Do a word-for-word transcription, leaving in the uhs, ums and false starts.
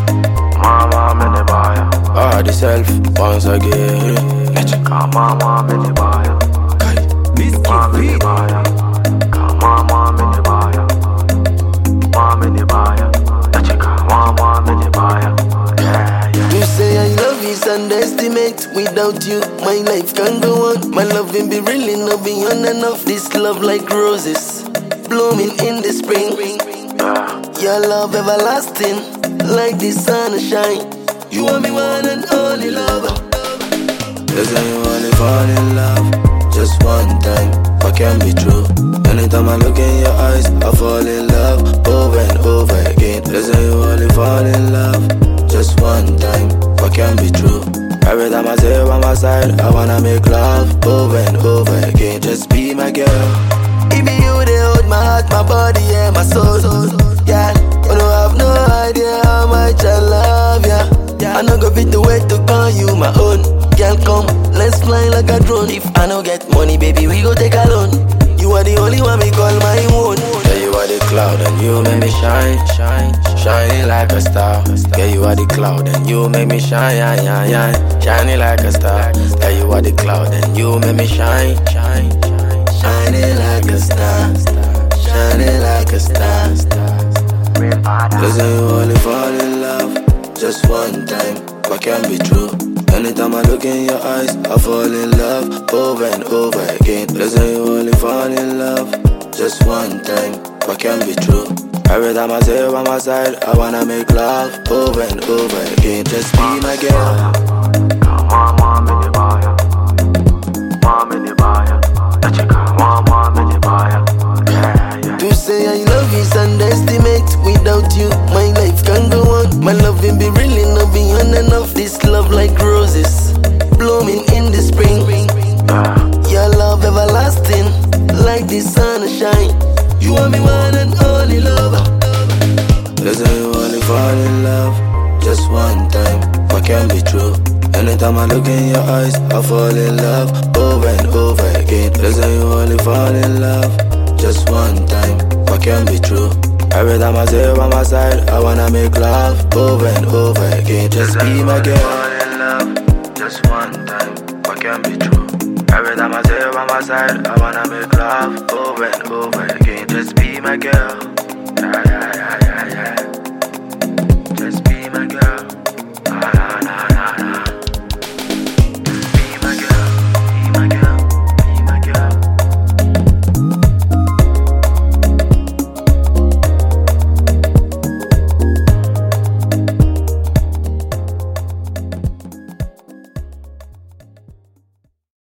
Mama mini baya. Body self once again. Mama mini baya. Mama mini baya. Mama mini baya. Mama mini baya. Mama mini baya. Yeah, yeah. You say I love is underestimate. Without you, my life can't go on. My loving be really not beyond enough. This love like roses blooming in the spring. Your love everlasting, like the sunshine. You are me one and only lover. They say you only fall in love just one time, but can be true. Anytime I look in your eyes, I fall in love over and over again. They say you only fall in love just one time, but can be true. Every time I say by my side, I wanna make love over and over again. Just be my girl. It be you they hold my heart, my body, and my soul. Yeah, you don't have no idea how much I love ya. Yeah. I no go fit to wait to call you my own. Girl, come, let's fly like a drone. If I no get money, baby, we go take a loan. You are the only one me call my own. Yeah, you are the cloud and you make me shine, shine, shining like a star. Yeah, you are the cloud and you make me shine, shine, shine, shining like a star. Yeah, you are the cloud and you make me shine, shine, shining like a star, shining like a star. Listen, you only fall in love just one time, but can be true. Anytime I look in your eyes, I fall in love over and over again. Listen, you only fall in love just one time, but can be true. Every time I say by my side, I wanna make love over and over again. Just be my girl. Mama mini baya. Mama mini baya. Mama mini baya. Yeah, yeah. To say I love is underestimate. Without you, my life can't go on. My loving be really not beyond enough. This love like roses blooming in the spring. Your love everlasting, like the sunshine. You are me one and only lover. Listen, you only fall in love just one time, but can be true. Anytime I look in your eyes, I fall in love over and over again. Listen, you only fall in love just one time, but can be true. Every time I say by my side, I wanna make love over and over again. Just be my girl. Fall in love just one time, but can be true. Every time I say by my side, I wanna make love over and over again. Just be my girl. Yeah, yeah, yeah, yeah, yeah.